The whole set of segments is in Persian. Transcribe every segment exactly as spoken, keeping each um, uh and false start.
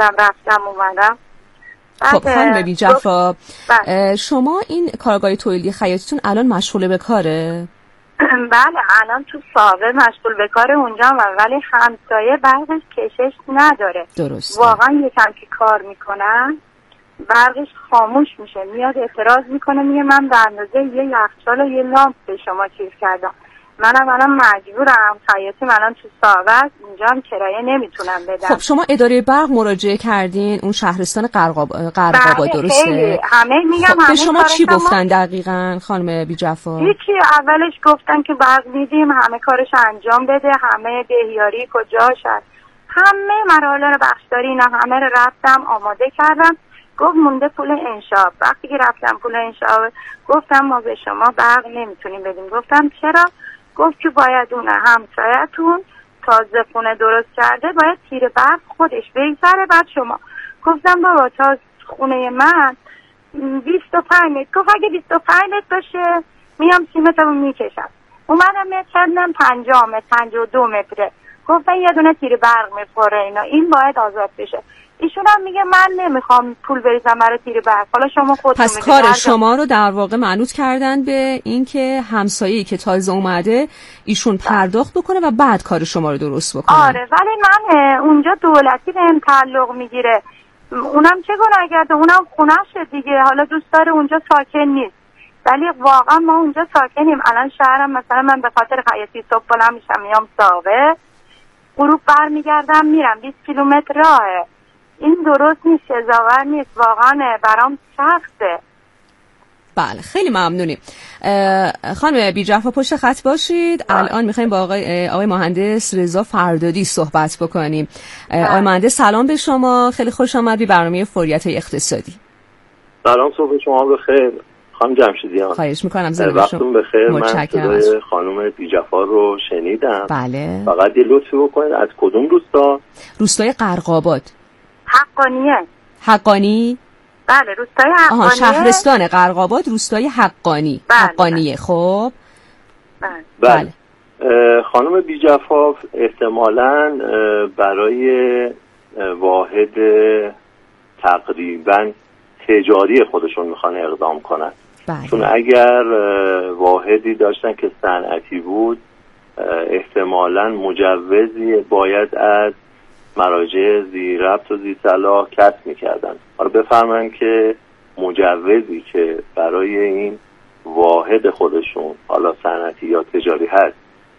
خودم رفتم اومدم. خب خانم بی جفا، شما این کارگاه تولیدی خیاطیتون الان مشغول به کاره؟ بله الان تو ساوه مشغول به کار اونجا و ولی همسایه برقش کشش نداره. درست. واقعا یکم که کار میکنن برقش خاموش میشه، میاد اعتراض میکنه میگه من به اندازه یه یخچال و یه لامپ به شما چیز کردم. منم الان مجبورم، خیاطی منم تو ساوه است، اینجا هم کرایه نمیتونم بدم. خب شما اداره برق مراجعه کردین اون شهرستان قرق‌آباد درسته؟ خیلی همه میگم خب همه به شما چی شما... گفتن دقیقاً خانم بی جفا؟ هیچی، اولش گفتن که برق میدیم همه کارش انجام بده، همه بهیاری کجاش هست، همه مراحل بخشداری اینا همه رو رفتم آماده کردم. گفت مونده پول انشاء. وقتی که رفتم پول انشاء گفتم ما به شما برق نمیتونیم بدیم. گفتم چرا؟ گفت که باید اون همسایه‌تون تازه خونه درست کرده باید تیر برق خودش بگذره بعد شما. گفتم بابا تا خونه من بیست و پنج متر. گفت اگه بیست و پنج متر باشه میام سیمتمو میکشم. اومدم مترم پنجاه متر پنجاه و دو متره. گفتن یه دونه تیر برق میخوره اینا، این باید آزاد بشه. ایشون هم میگه من نمیخوام پول بریزم برای تیر برق. حالا شما خودتون پس کار شما رو در واقع منوط کردن به این که همسایه‌ای که تازه اومده ایشون پرداخت بکنه و بعد کار شما رو درست بکنه. آره ولی من اونجا دولتی بهم تعلق میگیره، اونم چه گناه کرده، اونم خونه‌شه دیگه، حالا دوست داره اونجا ساکن نیست ولی واقعا ما اونجا ساکنیم. الان شهرم مثلا من به خاطر خیاطی صبح بلند میشم میام ساوه، غروب برمیگردم میرم بیست کیلومتر راهه. این درست نیست، شزاور نیست، واقعا برام سخته. بله خیلی ممنونیم. خانم بی جفا پشت خط باشید. الان میخوایم با آقای آقای مهندس رضا فردادی صحبت بکنیم. آقای مهندس سلام به شما، خیلی خوش آمدید به برنامه فوریت اقتصادی. سلام، صبح شما بخیر خانم جمشیدیان. خواهش میکنم زنده وقتتون بخیر. من صدای خانم بی جفا رو شنیدم. بله. فقط یه لطفی بکنید، از کدوم روستا؟ روستای قرق‌آباد. حقانیه. حقانی؟ بله روستای حقانیه. آها شهرستان قرق‌آباد روستای حقانی. بله. حقانیه. خب بله. بله. بله. خانم بی جفا احتمالاً برای واحد تقریباً تجاری خودشون میخوان اقدام کنن. بله. چون اگر واحدی داشتن که صنعتی بود احتمالاً مجوزی باید از مراجع ذی ربط و ذی صلاح کسب میکردن. حالا بفرمایید که مجوزی که برای این واحد خودشون حالا صنعتی یا تجاری هست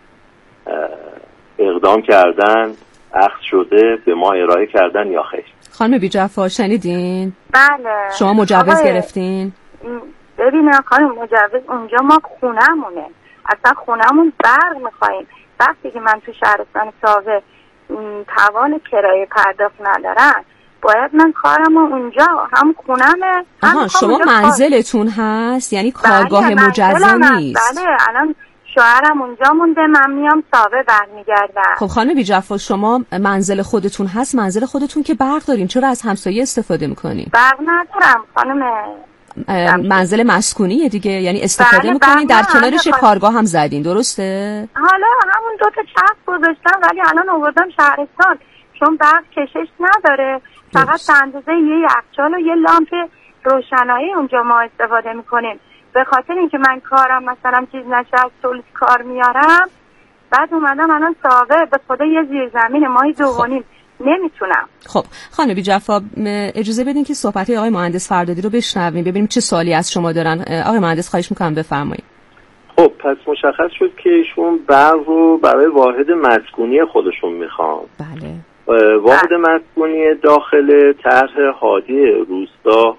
اقدام کردن، اخذ شده، به ما ارائه کردن یا خیر؟ خانم بی جفا شنیدین؟ بله. شما مجوز گرفتین؟ ببینم خانم مجوز اونجا ما خونمونه، اصلا خونمون برق میخواییم. وقتی که من تو شهرستان ساوه توان کرایه پرداخت ندارم باید من کارم اونجا هم خونمه. آها شما منزلتون هست یعنی کارگاه بله مجزا نیست؟ بله الان شوهرم اونجا مونده، من میام ساوه برمیگردم. خب خانم بی جفا شما منزل خودتون هست؟ منزل خودتون که برق دارین، چرا از همسایه استفاده میکنین؟ برق ندارم خانم. منزل مسکونیه دیگه، یعنی استفاده بله میکنین. در کنارش بله کارگاه هم زدین درسته؟ حالا همون دو تا چسب گذاشتم ولی الان آوردم شهرستان چون برق کشش نداره، فقط اندازه یه یخچال و یه لامپ روشنایی اونجا ما استفاده میکنیم. به خاطر اینکه من کارم مثلا چیز نشه از تولید کار میارم، بعد اومدم الان ساوه به خدا یه زیرزمین ماهی دوونیم نمیتونم. خب خانم بی جفا اجازه بدین که صحبت آقای مهندس فردادی رو بشنویم ببینیم چه سوالی از شما دارن. آقای مهندس خواهش میکنم بفرمایید. خب پس مشخص شد که ایشون برق رو برای واحد مسکونی خودشون میخوان. بله. واحد مسکونی داخل طرح هادی روستا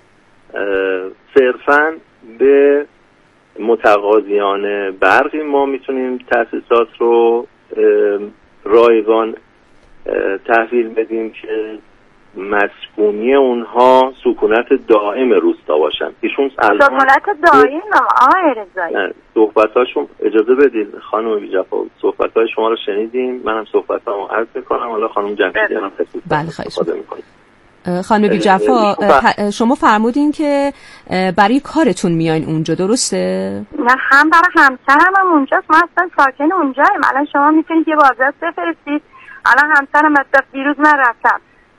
صرفاً به متقاضیان برقی ما میتونیم تأسیسات رو رایگان تحویل بدیم که مسکونی اونها سکونت دائم روستا باشن. ایشون سکونت دائم آقای رضایی صحبتاشون اجازه بدید خانم بی جفا، صحبتای شما رو شنیدیم، منم صحبتامو عرض میکنم، حالا خانم جمشیدیان هم بله استفاده میکنیم. خانم بی جفا شما فرمودین که برای کارتون میاین اونجا درسته؟ نه هم برای همسرم هم اونجاست، ما اصلا ساکن اونجاییم. الان شما میتونید یه بازرس بفرستید. الان همسرم از دیروز من رفتم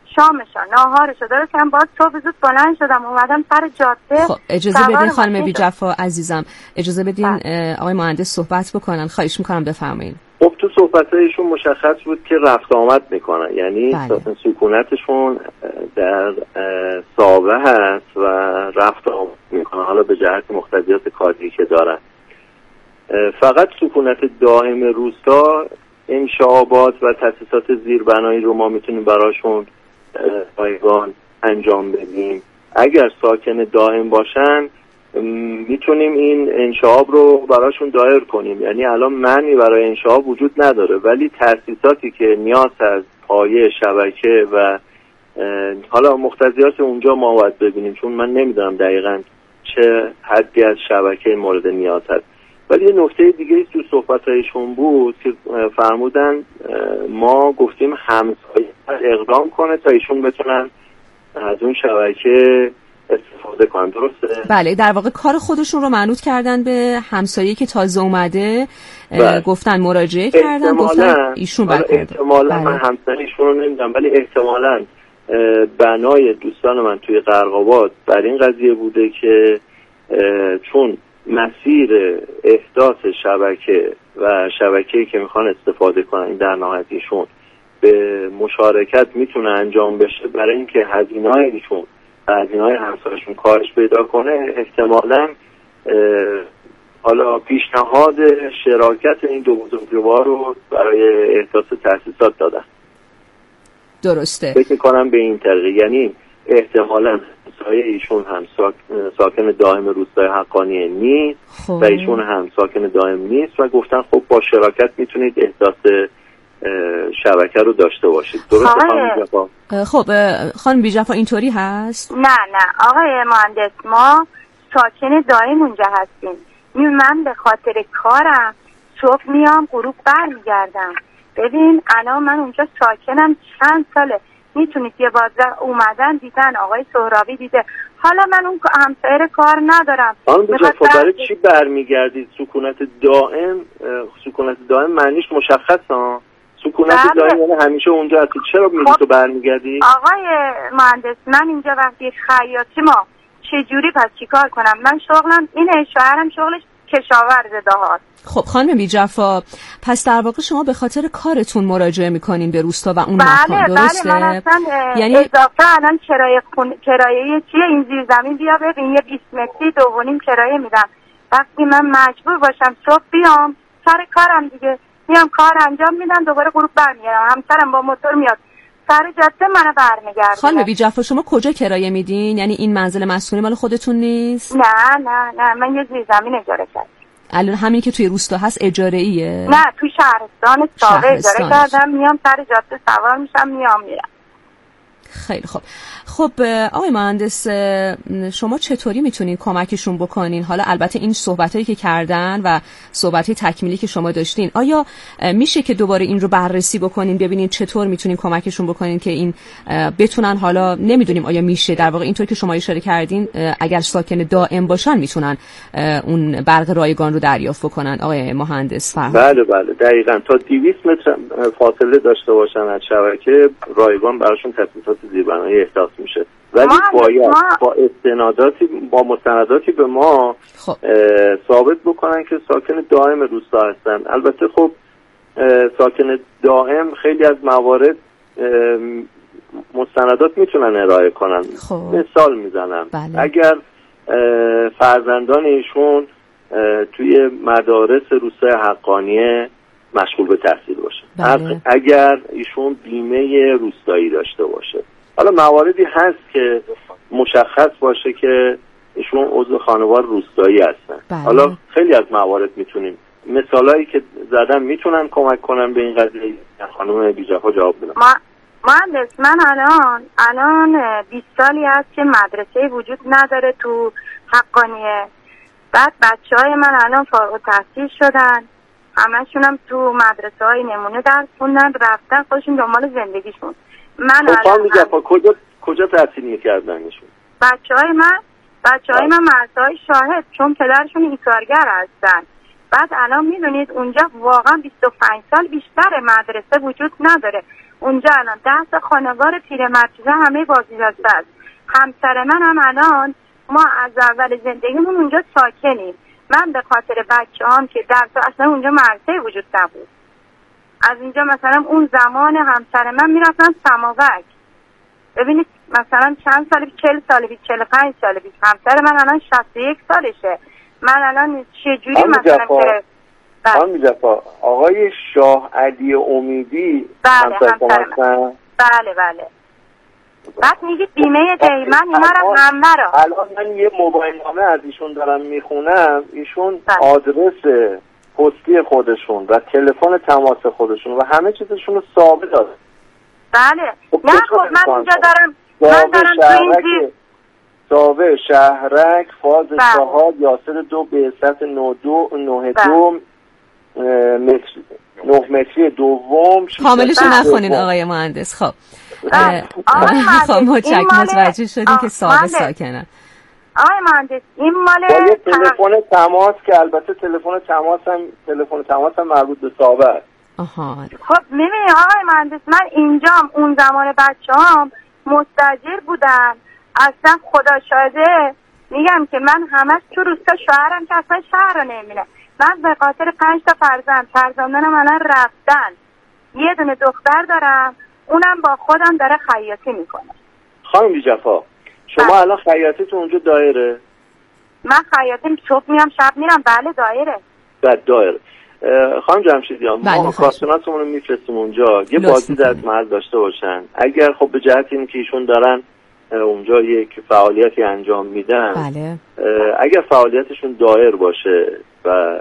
شامشو ناهارشو درست کردم. باز صبح زود بلند شدم اومدم سر جاده. خب اجازه بدین خانم بی‌جفا عزیزم، اجازه بدین آقای مهندس صحبت بکنن. خواهش میکنم بفرمایید. خب تو صحبتایشون مشخص بود که رفت آمد میکنن، یعنی بله. سکونتشون در ساوه هست و رفت آمد میکنن، حالا به جهت مقتضیات کاری که دارن. فقط سکونت دائم روستا انشابات و تاسیسات زیربنایی رو ما میتونیم براشون رایگان انجام بدیم. اگر ساکن دائم باشن میتونیم این انشاب رو براشون دایر کنیم، یعنی الان معنی برای انشاب وجود نداره، ولی تاسیساتی که نیاز از پایه شبکه و حالا مقتضیات اونجا ما باید ببینیم، چون من نمیدونم دقیقاً چه حدی از شبکه مورد نیاز هست. ولی یه نکته دیگه تو صحبتایشون بود که فرمودن ما گفتیم همسایه اقدام کنه تا ایشون بتونن از اون شبکه استفاده کنن، درسته؟ بله، در واقع کار خودشون رو منوط کردن به همسایه که تازه اومده. بله. گفتن مراجعه کردن، گفتن ایشون باید احتمالاً من همسایه ایشون رو نمیدونم، ولی احتمالاً بنای دوستان من توی قرق‌آباد بر این قضیه بوده که چون مسیر احداث شبکه و شبکه‌ای که میخوان استفاده کنن در نهایت ایشون به مشارکت میتونه انجام بشه، برای اینکه هزینه‌های ایشون هزینه‌های همسایه‌شون کارش پیدا کنه، احتمالاً حالا پیشنهاد شراکت این دو بزرگوار رو برای احداث تأسیسات دادن. درسته. فکر می‌کنم به این طریق، یعنی احتمالاً همسایه ایشون هم ساکن دائم روستای حقانیه نیست خب. و ایشون هم ساکن دائم نیست و گفتن خب با شراکت میتونید احداث شبکه رو داشته باشید. درسته خانم بی‌جفا؟ خب خانم بی‌جفا اینطوری هست؟ نه نه آقای مهندس، ما ساکن دائم اونجا هستیم. من به خاطر کارم صبح میام غروب برمیگردم. ببین الان من اونجا ساکنم چند ساله، میتونید یه بار اومدن دیدن آقای سهرابی دیده. حالا من اون همسایه کار ندارم. خانم بی‌جفا برای چی برمیگردید؟ سکونت دائم سکونت دائم معنیش مشخصه. سکونت دائم یعنی همیشه اونجا هستی، چرا میری تو برمیگردی؟ آقای مهندس من اینجا وقتی خیاطی ما چجوری پس چیکار کنم؟ من شغلم اینه، شوهرم شغلش کشاورزه دهات. خب خانم بی‌جفا، پس در واقع شما به خاطر کارتون مراجعه میکنین به روستا و اون بله مکان، درسته؟ بله من اصلا یعنی اضافه الان کرایه خون... کرایه چیه این زیر زمین بیا ببین یه بیست متری دو و نیم کرایه میدم. وقتی من مجبور باشم صبح بیام سر کارم دیگه، میام کار انجام میدم دوباره غروب برمیگردم، همسرم با موتور میاد سر جاده منو برمیگردونه. خانم بی‌جفا شما کجا کرایه میدین؟ یعنی این منزل مسکونی مال خودتون نیست؟ نه نه نه من یه زیر زمین اجاره کردم. الان همین که توی روستا هست اجاره ایه؟ نه توی شهرستان ساوه اجاره کردم، میام سر جاده سوار میشم میام میرم. خیلی خوب. خب آقای مهندس شما چطوری میتونین کمکشون بکنین؟ حالا البته این صحبتایی که کردن و صحبتای تکمیلی که شما داشتین، آیا میشه که دوباره این رو بررسی بکنین ببینین چطور میتونین کمکشون بکنین که این بتونن، حالا نمیدونیم آیا میشه در واقع اینطور که شما اشاره کردین اگر ساکن دائم باشن میتونن اون برق رایگان رو دریافت بکنن؟ آقای مهندس فرهاد. بله بله دقیقاً تا دویست متر فاصله داشته باشن از شبکه رایگان براشون تاسیسات زیربنایی احداث میشه، ولی باید با استناداتی با مستنداتی به ما خب. ثابت بکنن که ساکن دائم روستا هستن. البته خب ساکن دائم خیلی از موارد مستندات میتونن ارائه کنن. خب. مثال میزنم بله. اگر فرزندان ایشون توی مدارس روستای حقانیه مشغول به تحصیل باشه بله. اگر ایشون بیمه روستایی داشته باشه، حالا مواردی هست که مشخص باشه که ایشون عضو خانوار روستایی هستن بله. حالا خیلی از موارد میتونیم مثالایی که زدم میتونن کمک کنن به این قضیه. خانم بی‌جفا جواب بدن. ما مهندس من الان الان بیست سالی هست که مدرسه وجود نداره تو حقانیه. بعد بچهای من الان فارغ التحصیل شدن، همشون هم تو مدرسه های نمونه درس خوندن رفتن خودشون دنبال زندگیشون. من الان هم... کجا کجا تحصیل میکردن ایشون؟ بچهای من بچهای من مرزهای شاهد، چون پدرشون ایثارگر هستن. بعد الان میدونید اونجا واقعا بیست و پنج سال بیشتر مدرسه وجود نداره. اونجا الان ده خانوار پیرمرد همه بازنشسته است. همسر من هم الان ما از اول زندگیمون اونجا ساکنیم. من به خاطر بچه‌هام که در اصلا اونجا مرزی وجود نبود، از اینجا مثلا اون زمان همسر من میرفتن سماورک. ببینید مثلا چند سال پیش، چهل سال پیش، چهل و پنج سال پیش. همسر من الان شصت و یک سالشه. من الان چجوری مثلا که خانم جفا آقای شاه علی امیدی بله همسر من. بله بله. بعد میگید بیمه دیمن اینا رو همه رو. الان من یه موبایل نامه از ایشون دارم میخونم. ایشون بله. آدرس پستی خودشون و تلفن تماس خودشون و همه چیزشون رو ثابت داره. بله. نه خب من اینجا دارم من دارم تو این زیر ساوه شهرک فاز چهار یاسر دو به سطح نه دو نه دو متر نه متری دوم. کاملش نخونین آقای مهندس. خب خب متشکرم متوجه شدیم که ساوه ساکنن. آقای مهندس این مال تلفن تماس که البته تلفن تماس هم تلفن تماس هم مربوط به ساوه است. آها. خب میبینی آقای مهندس من اینجام اون زمان بچه‌هام مستاجر بودن. اصلا خدا شاهده میگم که من همش تو روستا شوهرم که اصلا شهر رو نمیبینه. من به خاطر پنج تا فرزند فرزندانم الان رفتن. یه دونه دختر دارم اونم با خودم داره خیاطی میکنه. خانم بی جفا شما بله. الان خیاطیتون اونجا دایره؟ من خیاطیم صبح میام شب میرم. بله دایره. بله دایره. خانم جمشیدیان بله ما کارشناسمون رو میفرستیم اونجا یه بازی در محل داشته باشن. اگر خب به جهت این که ایشون دارن اونجا یک فعالیتی انجام میدن بله. اگر فعالیتشون دایر باشه و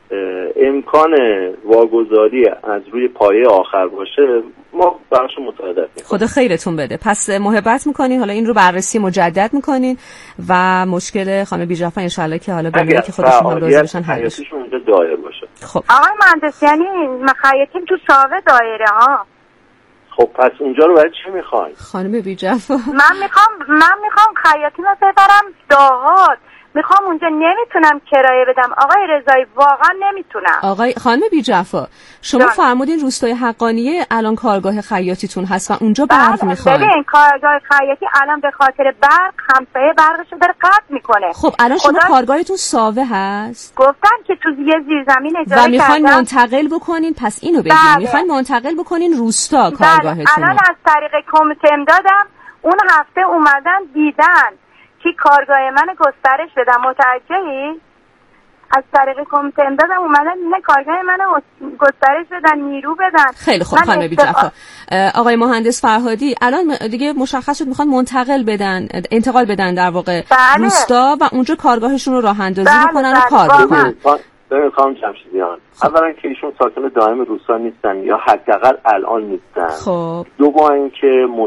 امکان واگذاری از روی پایه آخر باشه ما براشون مساعدت میکنیم. خدا خیرتون بده. پس محبت میکنین حالا این رو بررسی مجدد میکنین و مشکل خانم بیجعفر انشالله که حالا ببینید که خودشون هم راضی بشن حل بشه. اونجا دایر باشه. خب آقای مهندس یعنی مخیطیم تو ساوه دایره ها. خب پس اونجا رو برای چی میخواین؟ خانم بیجعفر من میخوام من میخوام خیاطی رو ببرم دهات. میخوام اونجا نمیتونم کرایه بدم آقای رضایی واقعا نمیتونم. آقای خانم بیجعفر شما فرمودین روستای حقانیه الان کارگاه خیاطیتون هست و اونجا برق میخوان. ببین کارگاه خیاطی الان به خاطر برق همسایه برقشو داره قطع میکنه. خب الان شما خدا... کارگاهتون ساوه هست؟ گفتن که تو یه زیرزمین اجاره کردن و میخواین منتقل بکنین. پس اینو بگین بله. میخواین منتقل بکنین روستا کارگاهتون. بله. الان از طریق کمیته امدادم اون هفته اومدن دیدن که کارگاه من گسترش بدم. متوجهی؟ از طریق کمیته امدادم اومدن اینه کارگاه من گسترش بدن نیرو بدن. خیلی خوب خانم بیجعفر. آقای مهندس فرهادی الان دیگه مشخص شد میخوان منتقل بدن انتقال بدن در واقع بله. روستا و اونجا کارگاهشون رو راه اندازی بله بکنن بله. و کار بکنن. ببین خانم جمشیدیان اولا که ایشون ساکن دائم روستا نیستن یا حداقل الان نیستن. خب دوم اینکه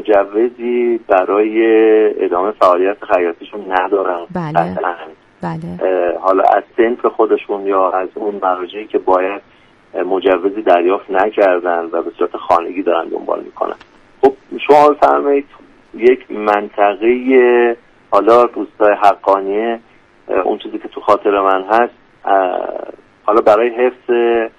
مجوزی برای ادامه فعالیت خیاطیشون ندارن. بله بله. حالا از صنف خودشون یا از اون مراجعی که باید مجوزی دریافت نکردن و به صورت خانگی دارن دنبال میکنن. خب شما فرمایید یک منطقه حالا روستای حقانیه اون چیزی که تو خاطر من هست حالا برای حفظ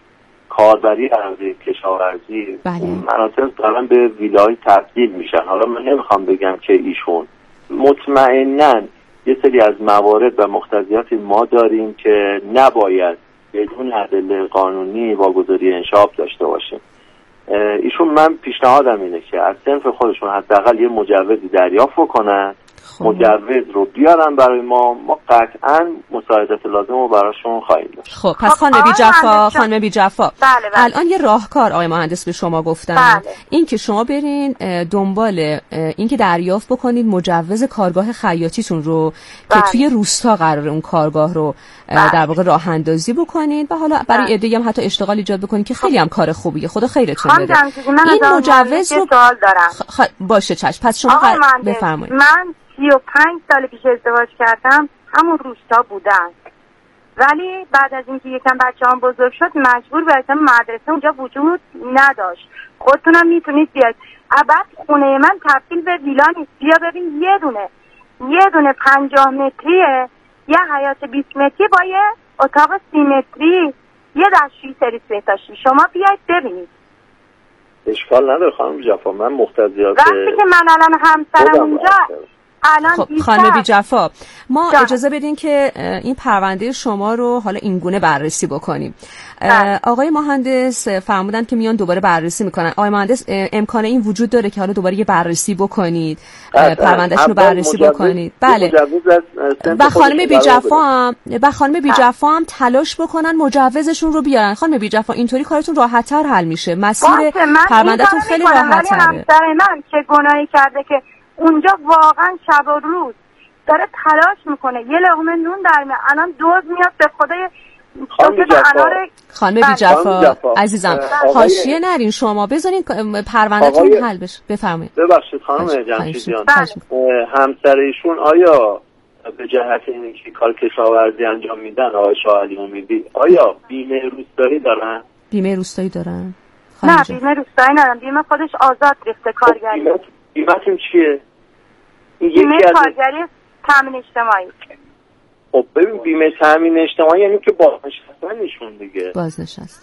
کاربری اراضی کشاورزی بله. مناطق دارن به ویلای تبدیل میشن. حالا من نمیخوام بگم که ایشون مطمئناً یه سری از موارد و مقتضیات ما داریم که نباید بدون ادله قانونی واگذاری انشاب داشته باشیم. ایشون من پیشنهادم اینه که از صنف خودشون حداقل یه مجوزی دریافت بکنن. مجوز رو بیارن برای ما ما قطعا مساعدت لازم رو براشون خواهیم داشت. خب پس خانم بیجعفر خانم بیجعفر بله بله. الان یه راهکار آقای مهندس به شما گفتن بله. این که شما برین دنبال این که دریافت بکنید مجوز کارگاه خیاطیتون رو بله. که توی روستا قراره اون کارگاه رو بله. در واقع راه اندازی بکنید و حالا برای بله. عده‌ای هم حتی اشتغال ایجاد بکنید که خیلی هم کار خوبیه. خدا خیرتون بده. این مجوز رو خ... باشه چشم. پس شما بفرمایید. من سی و پنج سال پیش ازدواج کردم همون روستا بودن ولی بعد از اینکه یکم بچه‌ام بزرگ شد مجبور بشم مدرسه اونجا وجود نداشت. خودتونم میتونید بیاید. بعد خونه من تبدیل به ویلا نیست. بیا ببین یه دونه یه دونه پنجاه متریه یه حیاط بیست متری با یه اتاق سی متری یه دستشویی سری سه تاشی. شما بیاید ببینید. اشکال نداره خانم جفا، من مقتضیات وقتی که من الان همسرم اونجا خب خانم بی جفا، ما جا. اجازه بدین که این پرونده شما رو حالا اینگونه بررسی بکنیم. آقای مهندس فرمودن که میان دوباره بررسی میکنن. آقای مهندس امکان این وجود داره که حالا دوباره یه بررسی بکنید، پروندهش رو بررسی مجوز، بکنید؟ بله. و خانم بی جفا هم و خانم بی جفا هم تلاش بکنن مجوزشون رو بیارن. خانم بی جفا اینطوری کارتون راحت‌تر حل میشه، مسیر پروندهتون خیلی راحت‌تره. همسر من که گناهی کرده که اونجا واقعا شب و روز داره تلاش میکنه یه لقمه نون در میاد، الان دوز میاد به خدای خانم بی جفا عزیزم حاشیه نرین شما، بذارین پروندهتون حل بشه. بفرمایید. ببخشید خانم جمشیدیان، همسر ایشون آیا به جهت اینکه کار کشاورزی انجام میدن آقای شاه علی امیدی آیا بیمه روستایی دارن؟ بیمه روستایی دارن؟ نه بیمه روستایی ندارن، بیمه خودش آزاد ریخته کارگری. بیمه‌تون چیه؟ بیمه کارگری تامین اجتماعی. خب ببین بیمه تامین اجتماعی یعنی که بازنشستن ایشون دیگه. بازنشست.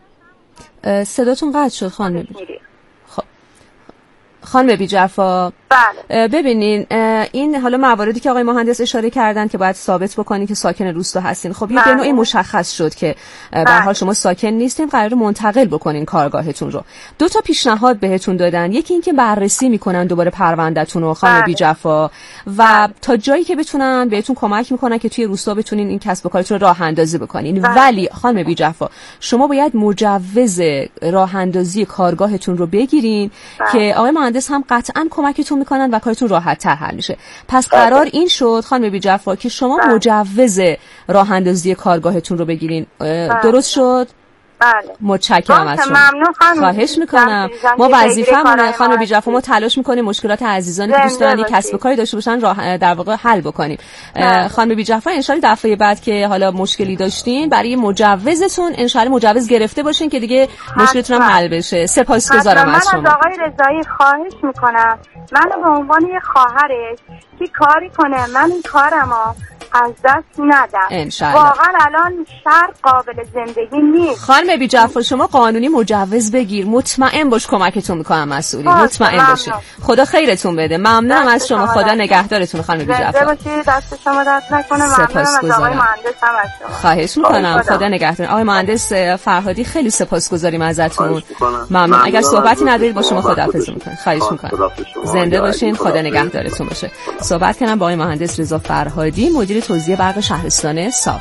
صداتون قطع شد خانم بی. خب خانم بی جفا، بله. ببینین این حالا مواردی که آقای مهندس اشاره کردن که باید ثابت بکنین که ساکن روستا هستین. خب یه نوعی مشخص شد که به هر حال شما ساکن نیستین، قراره منتقل بکنین کارگاهتون رو. دو تا پیشنهاد بهتون دادن، یکی این که بررسی میکنن دوباره پروندهتون رو خانم بی جفا و تا جایی که بتونن بهتون کمک میکنن که توی روستا بتونین این کسب و کارتون رو راه اندازی بکنین. ولی خانم بی جفا شما باید مجوز راه اندازی کارگاهتون رو بگیرین که آقای مهندس هم قطعاً کمکتون میکنن و کارتون راحت تر حل میشه. پس قرار این شد خانم بی جفا که شما مجوز راه اندازی کارگاهتون رو بگیرین. درست شد؟ بله. متشکرم از شما. ممنون خانم. خواهش میکنم. ما وظیفه‌مونه خانم بی جفا، ما تلاش میکنیم مشکلات عزیزانی که دوست دارن کسب و کاری داشته باشن راه در واقع حل بکنیم. خانم بی جفا ان شاءالله دفعه بعد که حالا مشکلی داشتین برای مجوزتون ان شاءالله مجوز گرفته باشین که دیگه مشکلتون هم حل بشه. سپاسگزارم از شما. من از آقای رضایی خواهش میکنم من به عنوان یه خواهرش که کاری کنه من این کارمو از دست ندم. واقعا الان شهر قابل زندگی نیست. خانم بی جفا شما قانونی مجوز بگیر، مطمئن باش کمکتون میکنم مسئولین، مطمئن باشید. خدا خیرتون بده. ممنونم از شما، خدا نگهدارتون خانم بی جفا. زنده باشید، دست شما دست نکنه. ممنونم از آقای مهندس هم از شما. خواهش میکنم، خدا نگهدار. آقای مهندس فرهادی خیلی سپاسگزاریم ازتون. ممنون. اگر صحبتی ندارید با شما خداحافظی میکنم. خواهش میکنم. زنده باشین، خدا نگهدارتون باشه. صحبت کردم با آقای مهندس رضا فرهادی، مدیر توزیع برق شهرستان ساوه.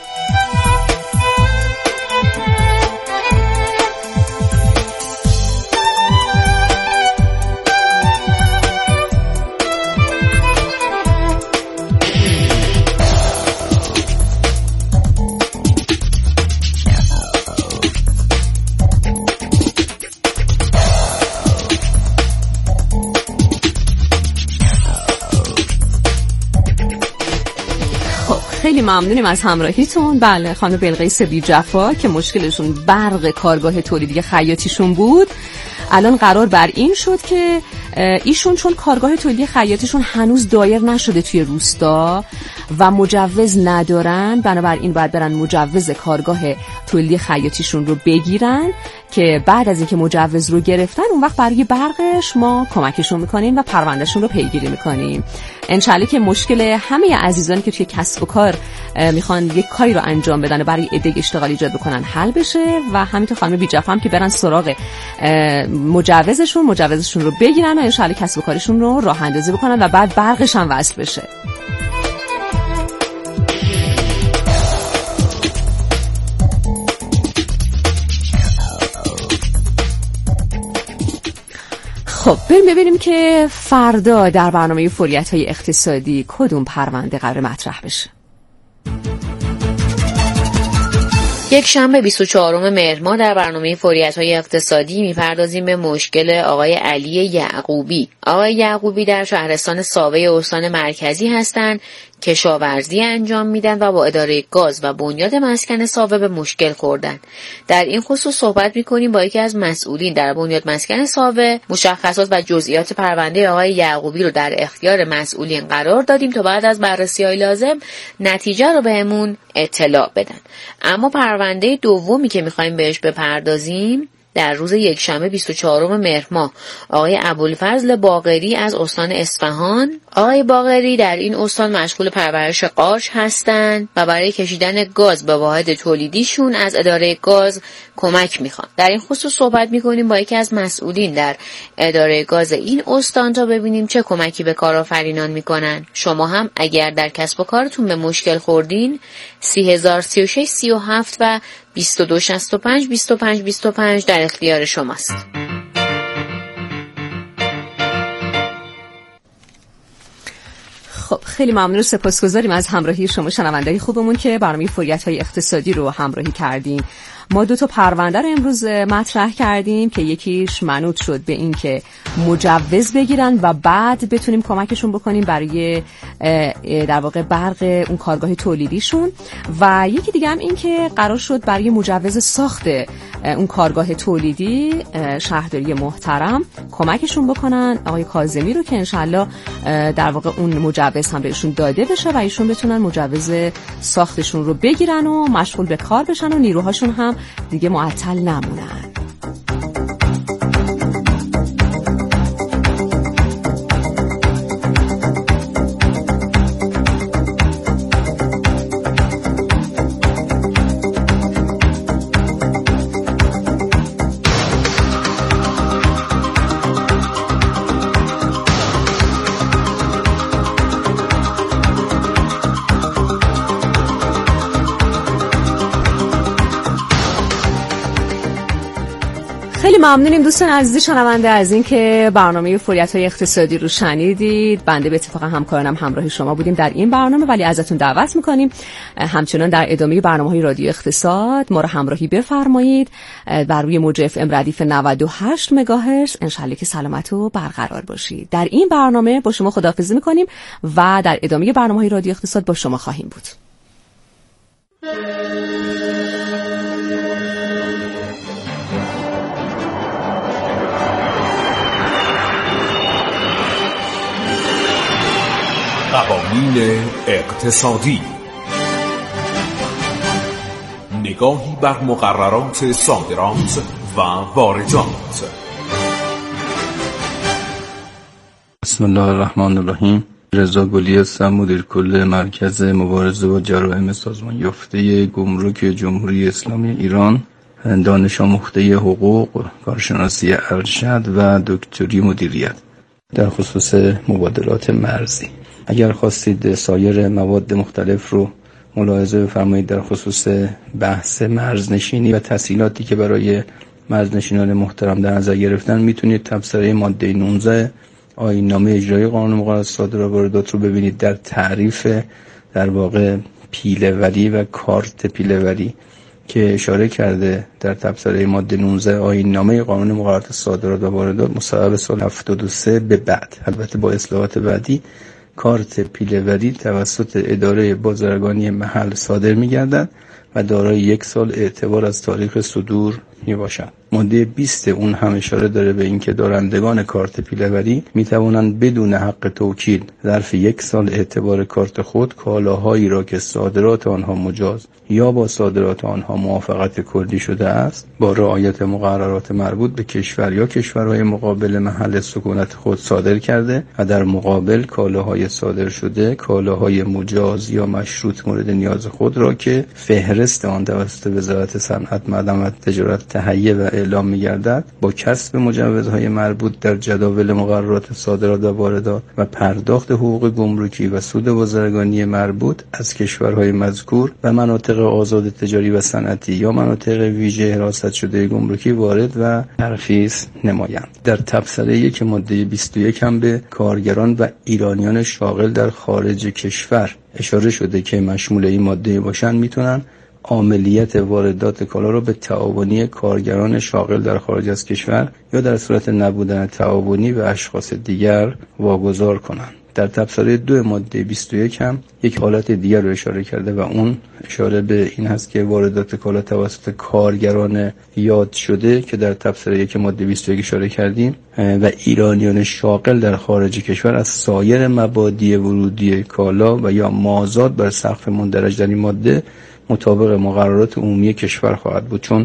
خیلی ممنونیم از همراهیتون. بله خانم بلقیس بی جفا که مشکلشون برق کارگاه تولیدی خیاطیشون بود، الان قرار بر این شد که ایشون چون کارگاه تولیدی خیاطیشون هنوز دایر نشده توی روستا و مجوز ندارن، بنابراین باید برن مجوز کارگاه تولیدی خیاطیشون رو بگیرن که بعد از اینکه مجوز رو گرفتن اون وقت برای برقش ما کمکشون میکنیم و پروندهشون رو پیگیری میکنیم. انشالله که مشکل همه عزیزانی که توی کسب و کار میخوان یک کاری رو انجام بدن و برای عده اشتغال ایجاد بکنن حل بشه و همینطور خانم بی جفا هم که برن سراغ مجوزشون مجوزشون رو بگیرن و انشالله کسب و کارشون رو راه اندازی بکنن و بعد برقش هم وصل بشه. خب بریم ببینیم که فردا در برنامه فوریت‌های اقتصادی کدوم پرونده قرار مطرح بشه. یک شنبه بیست و چهارم مهر ما در برنامه فوریت‌های اقتصادی می‌پردازیم به مشکل آقای علی یعقوبی. آقای یعقوبی در شهرستان ساوه استان مرکزی هستند، کشاورزی انجام میدن و با اداره گاز و بنیاد مسکن ساوه به مشکل خوردن. در این خصوص صحبت می‌کنیم با یکی از مسئولین در بنیاد مسکن ساوه. مشخصات و جزئیات پرونده آقای یعقوبی رو در اختیار مسئولین قرار دادیم تا بعد از بررسی‌های لازم نتیجه رو بهمون اطلاع بدن. اما پرونده دومی که می‌خوایم بهش بپردازیم در روز یکشنبه بیست و چهارم مهر ماه آقای ابوالفضل باقری از استان اصفهان. آقای باقری در این استان مشغول پرورش قارچ هستند و برای کشیدن گاز به واحد تولیدیشون از اداره گاز کمک میخوان. در این خصوص صحبت میکنیم با یکی از مسئولین در اداره گاز این استان تا ببینیم چه کمکی به کارآفرینان میکنن. شما هم اگر در کسب و کارتون به مشکل خوردین سی هزار سی و شش سی و هفت و بیست و دو شصت و پنج بیست و پنج بیست و پنج در اختیار شماست. خب خیلی ممنون و سپاسگزاریم از همراهی شما شنونده‌های خوبمون که برنامه فوریت‌های اقتصادی رو همراهی کردین. ما دو تا پرونده رو امروز مطرح کردیم که یکیش منوط شد به این که مجوز بگیرن و بعد بتونیم کمکشون بکنیم برای در واقع برق اون کارگاه تولیدیشون، و یکی دیگه هم این که قرار شد برای مجوز ساخت اون کارگاه تولیدی شهرداری محترم کمکشون بکنن آقای کاظمی رو که انشالله در واقع اون مجوز هم بهشون داده بشه و ایشون بتونن مجوز ساختشون رو بگیرن و مشغول به کار بشن و نیروهاشون هم دیگه معطل نمونن. خیلی ممنونیم دوستان عزیز شنونده از این که برنامه فوریت‌های اقتصادی رو شنیدید. بنده به اتفاق همکارانم همراه شما بودیم در این برنامه، ولی ازتون دعوت می‌کنیم همچنان در ادامه برنامه‌های رادیو اقتصاد ما رو همراهی بفرمایید بر روی موج اف ام ردیف نود و هشت مگاهرتز. انشالله که سلامت و برقرار باشید. در این برنامه با شما خداحافظی می‌کنیم و در ادامه برنامه‌های رادیو اقتصاد با شما خواهیم بود. قوانین اقتصادی، نگاهی بر مقررات صادرات و واردات. بسم الله الرحمن الرحیم. رضا گلی هستم، مدیر کل مرکز مبارزه با جرایم سازمان یافته گمرک جمهوری اسلامی ایران، دانش آموخته حقوق، کارشناسی ارشد و دکتری مدیریت در خصوص مبادلات مرزی. اگر خواستید سایر مواد مختلف رو ملاحظه بفرمایید در خصوص بحث مرزنشینی و تسهیلاتی که برای مرزنشینان محترم در نظر گرفتن، میتونید تبصره ماده نوزده آیین نامه اجرایی قانون مقررات صادرات و واردات رو ببینید. در تعریف در واقع پیله‌وری و کارت پیله‌وری که اشاره کرده در تبصره ماده نوزده آیین نامه قانون مقررات صادرات و واردات مصوب سال هفتاد و سه به بعد، البته با اصلاحات بعدی، کارت پیله‌وری توسط اداره بازرگانی محل صادر می‌گردد و دارای یک سال اعتبار از تاریخ صدور میباشد. ماده بیست اون هم اشاره داره به اینکه دارندگان کارت پیله‌وری میتوانند بدون حق توکیل ظرف یک سال اعتبار کارت خود کالاهایی را که صادرات آنها مجاز یا با صادرات آنها موافقت کلی شده است با رعایت مقررات مربوط به کشور یا کشورهای مقابل محل سکونت خود صادر کرده و در مقابل کالاهای صادر شده کالاهای مجاز یا مشروط مورد نیاز خود را که فهرست آن توسط وزارت صنعت، معدن و تجارت تهیه و اعلام می‌گردد با کسب مجوزهای مربوط در جداول مقررات صادرات و واردات و پرداخت حقوق گمرکی و سود بازرگانی مربوط از کشورهای مذکور و مناطق آزاد تجاری و صنعتی یا مناطق ویژه حراست شده گمرکی وارد و ترخیص نمایند. در تبصره یک ماده بیست و یک هم به کارگران و ایرانیان شاغل در خارج کشور اشاره شده که مشمول این ماده باشند میتونن عاملیت واردات کالا را به تعاونی کارگران شاغل در خارج از کشور یا در صورت نبودن تعاونی به اشخاص دیگر واگذار کنند. در تبصره دو ماده بیست و یک هم یک حالت دیگر رو اشاره کرده و اون اشاره به این هست که واردات کالا توسط کارگران یاد شده که در تبصره یک ماده بیست و یک اشاره کردیم و ایرانیان شاغل در خارج کشور از سایر مبادی ورودی کالا و یا مازاد بر سقف مندرج در این ماده مطابق مقررات عمومی کشور خواهد بود، چون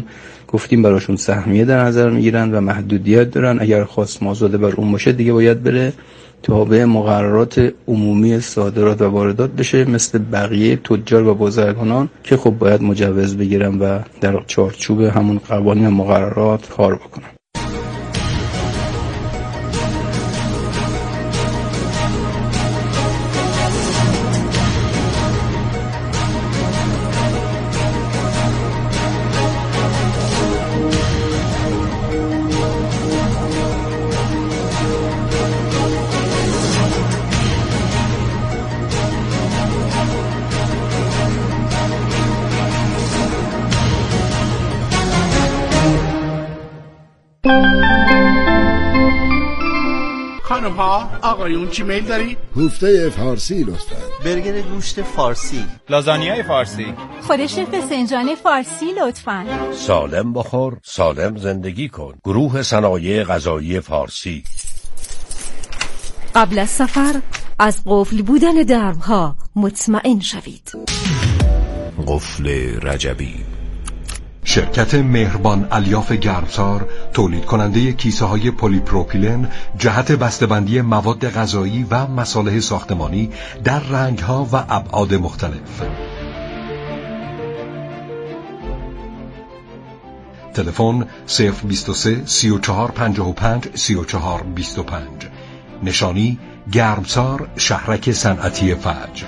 گفتیم براشون سهمیه در نظر میگیرن و محدودیت دارن. اگر خواست مازاده بر اون باشه دیگه باید بره تابع مقررات عمومی صادرات و واردات بشه مثل بقیه تجار و بازرگانان که خب باید مجوز بگیرن و در چارچوب همون قوانین و مقررات کار بکنن. خانم ها آقایون چی میل داری؟ کوفته فارسی لطفا. برگر گوشت فارسی. لازانیای فارسی. خودش فسنجان فارسی لطفا. سالم بخور، سالم زندگی کن. گروه صنایع غذایی فارسی. قبل از سفر از قفل بودن درها مطمئن شوید. قفل رجبی. شرکت مهربان الیاف گرمسار تولید کننده کیسه های پلی پروپیلن جهت بسته‌بندی مواد غذایی و مصالح ساختمانی در رنگ ها و ابعاد مختلف. تلفن صفر بیست و سه سی و چهار پنجاه و پنج سی و چهار بیست و پنج. نشانی گرمسار شهرک صنعتی فجر.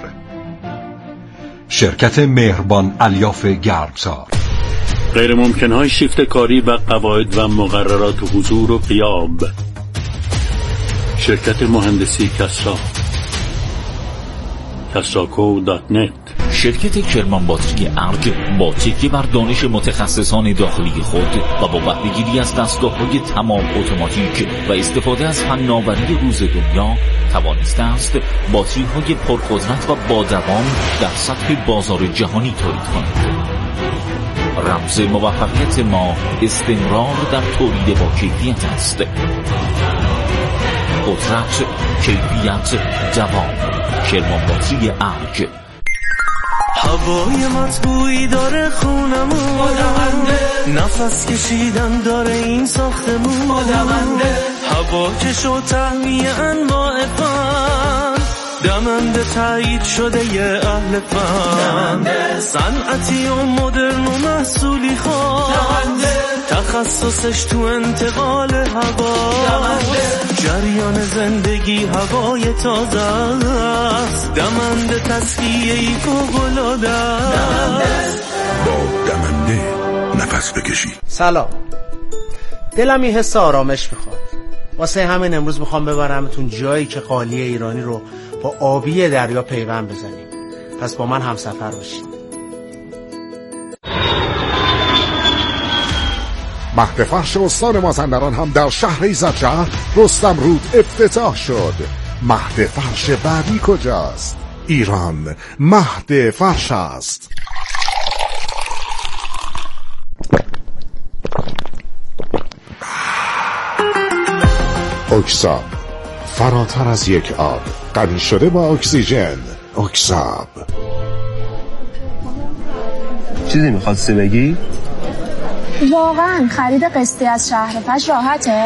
شرکت مهربان الیاف گرمسار. غیر ممکنهای شیفت کاری و قواعد و مقررات حضور و غیاب. شرکت مهندسی کسا کساکو دات نت. شرکت کرمان باتری ارگ با تکیه بر دانش متخصصان داخلی خود و با بهره‌گیری از دستگاه‌های تمام اتوماتیک و استفاده از فناوری روز دنیا توانسته است باتری‌های پرقدرت و با دوام در سطح بازار جهانی تولید کند. رمز موفقیت ما استمرار در تولید با کیفیت است. قدرت، کیفیت، دوام. کرمان باتری ارگ. هوای مطبوعی داره خونمون، نفس کشیدن داره این ساختمون، هوا که شو تهمیه انواع فن، دمنده تایید شده یه اهل فن، صنعتی و مدرن و محصولی خاص، تخصصش تو انتقال هوا، جریان زندگی هوای تازه است، دمنده تسکیه‌ای فوق‌العاده است. با دمنده نفس بکشی. سلام، دلم این حس آرامش میخواد، واسه همین امروز میخوام ببرمتون جایی که قالی ایرانی رو با آبی دریا پیوند بزنیم. پس با من همسفر باشید. مهد فرش استان مازندران هم در شهر ایزدشهر رستم رود افتتاح شد. مهد فرش بعدی کجاست؟ ایران مهد فرش است. اکساب، فراتر از یک آب، غنی شده با اکسیژن. اکساب. چیزی میخواستی بگی؟ واقعا خرید قسطی از شهر فش راحته؟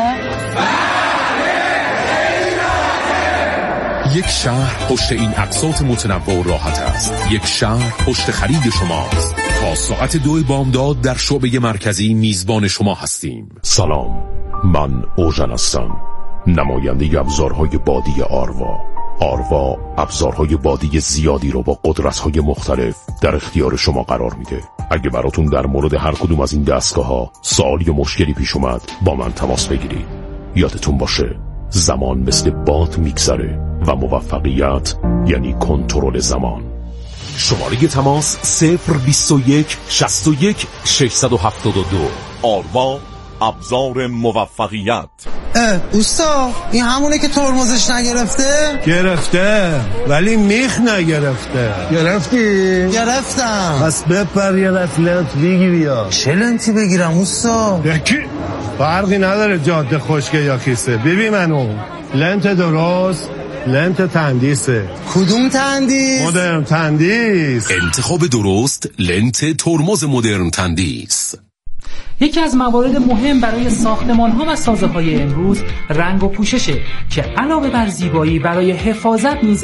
یک شهر پشت این اقساط متنوع و راحت است. یک شهر پشت خرید شماست. تا ساعت دو بامداد در شعبه مرکزی میزبان شما هستیم. سلام، من اوژن هستم، نماینده ابزارهای بادی آروا. آروا ابزارهای بادی زیادی رو با قدرت‌های مختلف در اختیار شما قرار میده. اگه براتون در مورد هر کدوم از این دستگاه‌ها سوال یا مشکلی پیش اومد با من تماس بگیرید. یادتون باشه زمان مثل باد میگذره و موفقیت یعنی کنترل زمان. شماره تماس صفر بیست و یک شصت و یک ششصد و هفتاد و دو. آروا، ابزار موفقیت. اوستا این همونه که ترمزش نگرفته؟ گرفته ولی میخ نگرفته. گرفتی؟ گرفتم. پس بپر یه دست لنت بگیری. یا چه لنتی بگیرم اوستا؟ یکی فرقی نداره جاده خشکه یا کیسه. ببین منو لنت درست، لنت تندیسه. کدوم تندیس؟ مدرن تندیس. انتخاب درست لنت ترمز مدرن تندیس. یکی از موارد مهم برای ساختمان‌ها و سازه‌های امروز رنگ و پوششه که علاوه بر زیبایی برای حفاظت نیز